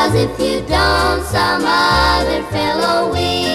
'cause if you don't, some other fellow will.